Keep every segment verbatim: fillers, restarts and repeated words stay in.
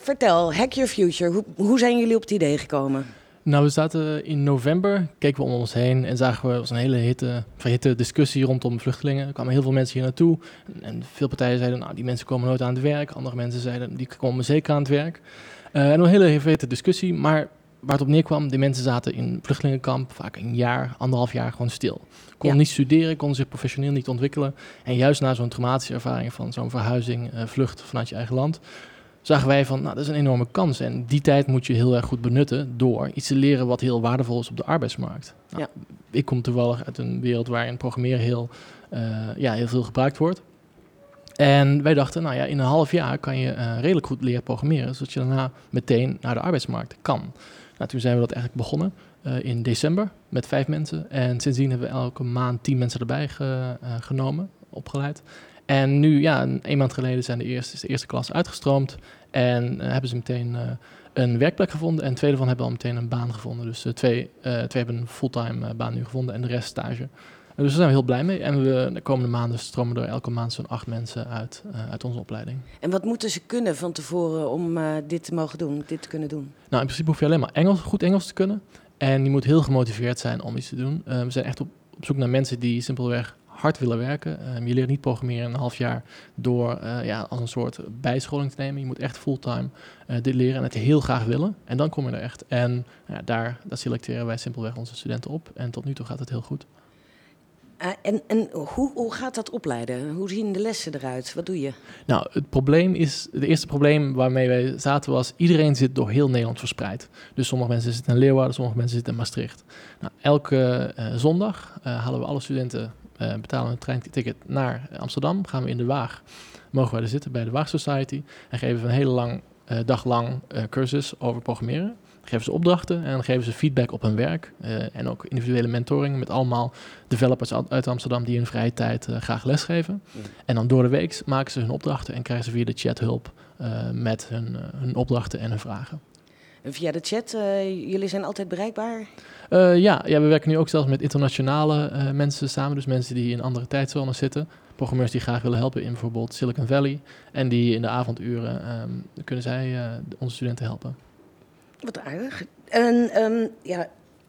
Vertel, Hack Your Future. Hoe, hoe zijn jullie op het idee gekomen? Nou, we zaten in november, keken we om ons heen en zagen we, was een hele hitte, verhitte discussie rondom vluchtelingen. Er kwamen heel veel mensen hier naartoe en, en veel partijen zeiden, nou, die mensen komen nooit aan het werk. Andere mensen zeiden, die komen zeker aan het werk. Uh, en een hele verhitte discussie, maar waar het op neerkwam, die mensen zaten in vluchtelingenkamp vaak een jaar, anderhalf jaar gewoon stil. Konden ja. niet studeren, konden zich professioneel niet ontwikkelen. En juist na zo'n traumatische ervaring van zo'n verhuizing, uh, vlucht vanuit je eigen land, zagen wij van, nou, dat is een enorme kans. En die tijd moet je heel erg goed benutten door iets te leren wat heel waardevol is op de arbeidsmarkt. Nou, ja. Ik kom toevallig uit een wereld waarin programmeren heel, uh, ja, heel veel gebruikt wordt. En wij dachten, nou ja, in een half jaar kan je uh, redelijk goed leren programmeren, zodat je daarna meteen naar de arbeidsmarkt kan. Nou, toen zijn we dat eigenlijk begonnen uh, in december met vijf mensen. En sindsdien hebben we elke maand tien mensen erbij ge, uh, genomen, opgeleid. En nu, ja, een, een maand geleden zijn de eerste, is de eerste klas uitgestroomd. En uh, hebben ze meteen uh, een werkplek gevonden. En twee daarvan hebben al meteen een baan gevonden. Dus uh, twee, uh, twee hebben een fulltime uh, baan nu gevonden en de rest stage. Uh, dus daar zijn we heel blij mee. En we, de komende maanden stromen er elke maand zo'n acht mensen uit, uh, uit onze opleiding. En wat moeten ze kunnen van tevoren om uh, dit te mogen doen, dit te kunnen doen? Nou, in principe hoef je alleen maar Engels, goed Engels te kunnen. En je moet heel gemotiveerd zijn om iets te doen. Uh, we zijn echt op, op zoek naar mensen die simpelweg hard willen werken. Uh, je leert niet programmeren in een half jaar door uh, ja, als een soort bijscholing te nemen. Je moet echt fulltime uh, dit leren en het heel graag willen. En dan kom je er echt. En ja, daar, daar selecteren wij simpelweg onze studenten op. En tot nu toe gaat het heel goed. Uh, en en hoe, hoe gaat dat opleiden? Hoe zien de lessen eruit? Wat doe je? Nou, het probleem is, het eerste probleem waarmee wij zaten was, iedereen zit door heel Nederland verspreid. Dus sommige mensen zitten in Leeuwarden, sommige mensen zitten in Maastricht. Nou, elke uh, zondag uh, halen we alle studenten, uh, betalen een treinticket naar Amsterdam, gaan we in de Waag, mogen wij er zitten bij de Waag Society en geven we een hele lang, uh, dag lang uh, cursus over programmeren. Geven ze opdrachten en dan geven ze feedback op hun werk. Uh, en ook individuele mentoring met allemaal developers uit Amsterdam die in vrije tijd uh, graag lesgeven. Ja. En dan door de week maken ze hun opdrachten en krijgen ze via de chat hulp uh, met hun, uh, hun opdrachten en hun vragen. En via de chat, uh, jullie zijn altijd bereikbaar? Uh, ja, ja, we werken nu ook zelfs met internationale uh, mensen samen. Dus mensen die in andere tijdzones zitten. Programmeurs die graag willen helpen in bijvoorbeeld Silicon Valley. En die in de avonduren um, kunnen zij uh, onze studenten helpen. Wat aardig. En um, ja,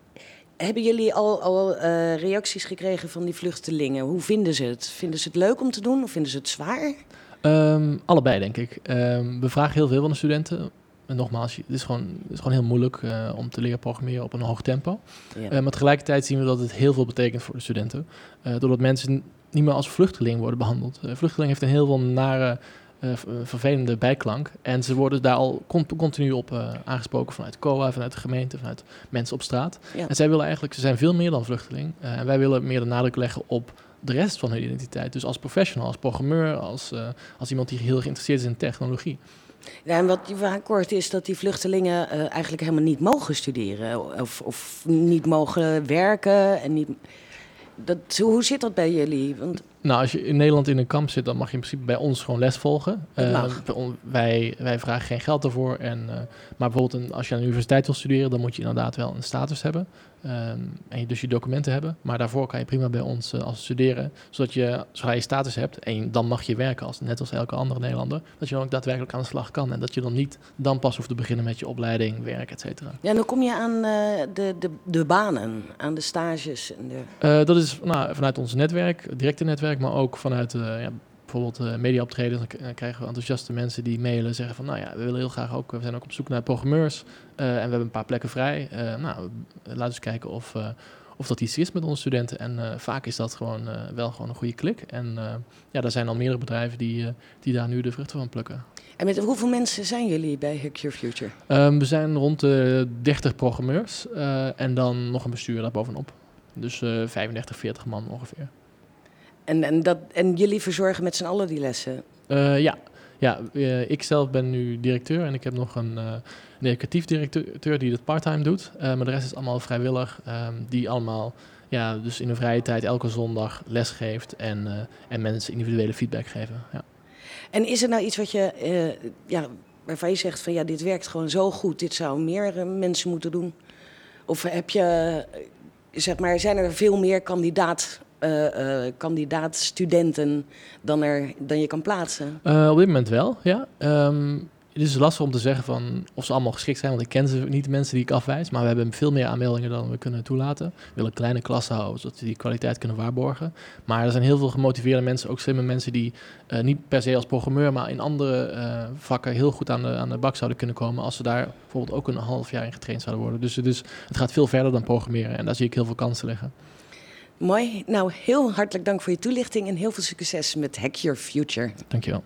hebben jullie al, al uh, reacties gekregen van die vluchtelingen? Hoe vinden ze het? Vinden ze het leuk om te doen of vinden ze het zwaar? Um, allebei, denk ik. Um, we vragen heel veel van de studenten. En nogmaals, het is gewoon, het is gewoon heel moeilijk uh, om te leren programmeren op een hoog tempo. Ja. Uh, maar tegelijkertijd zien we dat het heel veel betekent voor de studenten. Uh, doordat mensen niet meer als vluchteling worden behandeld. Uh, vluchteling heeft een heel veel nare, uh, vervelende bijklank. En ze worden daar al continu op uh, aangesproken vanuit C O A, vanuit de gemeente, vanuit mensen op straat. Ja. En zij willen eigenlijk, ze zijn veel meer dan vluchteling. Uh, en wij willen meer de nadruk leggen op de rest van hun identiteit. Dus als professional, als programmeur, als, uh, als iemand die heel geïnteresseerd is in technologie. Ja, en wat je vaak hoort is dat die vluchtelingen uh, eigenlijk helemaal niet mogen studeren. Of, of niet mogen werken. En niet... dat, hoe zit dat bij jullie? Want... Nou, als je in Nederland in een kamp zit, dan mag je in principe bij ons gewoon les volgen. Uh, wij, wij vragen geen geld daarvoor. En, uh, maar bijvoorbeeld een, als je aan de universiteit wil studeren, dan moet je inderdaad wel een status hebben. Um, en je dus je documenten hebben. Maar daarvoor kan je prima bij ons uh, als studeren. Zodat je, zodra je status hebt, en je, dan mag je werken, als, net als elke andere Nederlander. Dat je dan ook daadwerkelijk aan de slag kan. En dat je dan niet dan pas hoeft te beginnen met je opleiding, werk, et cetera. Ja, en dan kom je aan uh, de, de, de banen, aan de stages. En de... Uh, dat is nou, vanuit ons netwerk, directe netwerk, maar ook vanuit... Uh, ja, bijvoorbeeld uh, mediaoptredens, dan krijgen we enthousiaste mensen die mailen, zeggen van, nou ja, we willen heel graag ook, we zijn ook op zoek naar programmeurs uh, en we hebben een paar plekken vrij. Uh, nou, laten we eens kijken of, uh, of dat iets is met onze studenten. En uh, vaak is dat gewoon uh, wel gewoon een goede klik. En uh, ja, daar zijn al meerdere bedrijven die, uh, die daar nu de vruchten van plukken. En met hoeveel mensen zijn jullie bij Hack Your Future? Um, we zijn rond de dertig programmeurs uh, en dan nog een bestuur daarbovenop. Dus uh, vijfendertig, veertig man ongeveer. En, en, dat, en jullie verzorgen met z'n allen die lessen? Uh, ja, ja uh, ik zelf ben nu directeur en ik heb nog een, uh, een educatief directeur die dat parttime doet. Uh, maar de rest is allemaal vrijwillig, um, die allemaal ja, dus in de vrije tijd elke zondag les geeft en, uh, en mensen individuele feedback geven. Ja. En is er nou iets wat je, uh, ja, waarvan je zegt van ja, dit werkt gewoon zo goed, dit zouden meer uh, mensen moeten doen? Of heb je, uh, zeg maar, zijn er veel meer kandidaat Uh, uh, kandidaat-studenten dan, er, dan je kan plaatsen? Uh, op dit moment wel, ja. Um, het is lastig om te zeggen van of ze allemaal geschikt zijn, want ik ken ze niet, de mensen die ik afwijs. Maar we hebben veel meer aanmeldingen dan we kunnen toelaten. We willen kleine klassen houden, zodat we die kwaliteit kunnen waarborgen. Maar er zijn heel veel gemotiveerde mensen, ook slimme mensen die uh, niet per se als programmeur, maar in andere uh, vakken heel goed aan de, aan de bak zouden kunnen komen als ze daar bijvoorbeeld ook een half jaar in getraind zouden worden. Dus, dus het gaat veel verder dan programmeren en daar zie ik heel veel kansen liggen. Mooi. Nou, heel hartelijk dank voor je toelichting en heel veel succes met Hack Your Future. Dankjewel.